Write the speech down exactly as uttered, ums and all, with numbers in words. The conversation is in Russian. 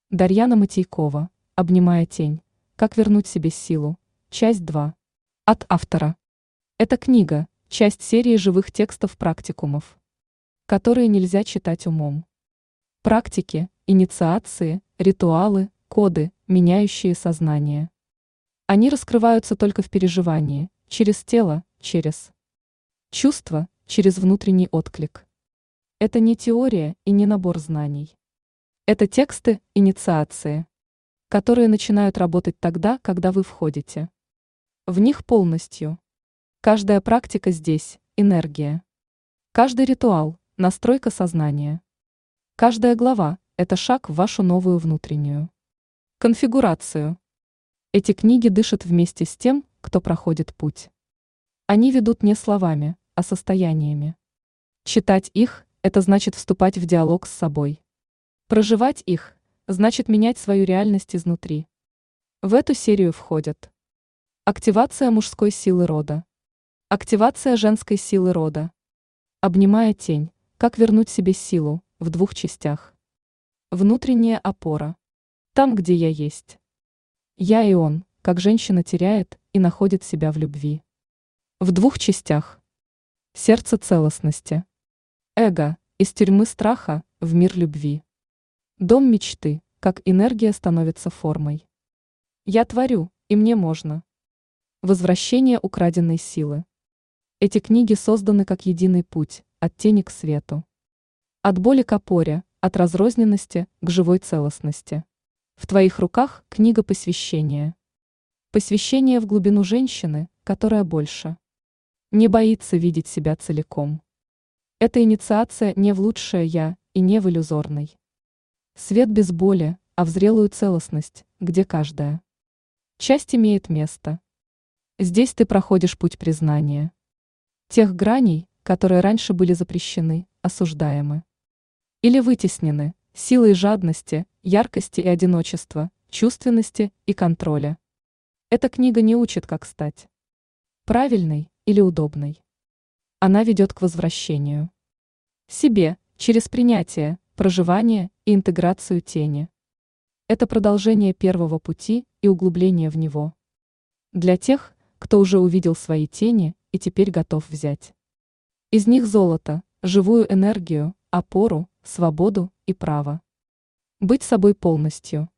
Дарьяна Матейкова, «Обнимая тень. Как вернуть себе силу». Часть два. От автора. Эта книга – часть серии живых текстов-практикумов, которые нельзя читать умом. Практики, инициации, ритуалы, коды, меняющие сознание. Они раскрываются только в переживании, через тело, через чувство, через внутренний отклик. Это не теория и не набор знаний. Это тексты, инициации, которые начинают работать тогда, когда вы входите в них полностью. Каждая практика здесь – энергия. Каждый ритуал – настройка сознания. Каждая глава – это шаг в вашу новую внутреннюю конфигурацию. Эти книги дышат вместе с тем, кто проходит путь. Они ведут не словами, а состояниями. Читать их – это значит вступать в диалог с собой. Проживать их – значит менять свою реальность изнутри. В эту серию входят активация мужской силы рода, активация женской силы рода, обнимая тень, как вернуть себе силу, в двух частях. Внутренняя опора. Там, где я есть. Я и он, как женщина теряет и находит себя в любви. В двух частях. Сердце целостности. Эго, из тюрьмы страха, в мир любви. Дом мечты, как энергия становится формой. Я творю, и мне можно. Возвращение украденной силы. Эти книги созданы как единый путь, от тени к свету. От боли к опоре, от разрозненности к живой целостности. В твоих руках книга посвящения. Посвящение в глубину женщины, которая больше не боится видеть себя целиком. Это инициация не в лучшее «я» и не в иллюзорный свет без боли, а в зрелую целостность, где каждая часть имеет место. Здесь ты проходишь путь признания тех граней, которые раньше были запрещены, осуждаемы или вытеснены силой жадности, яркости и одиночества, чувственности и контроля. Эта книга не учит, как стать правильной или удобной. Она ведет к возвращению себе через принятие, проживание и интеграцию тени. Это продолжение первого пути и углубление в него. Для тех, кто уже увидел свои тени и теперь готов взять из них золото, живую энергию, опору, свободу и право быть собой полностью.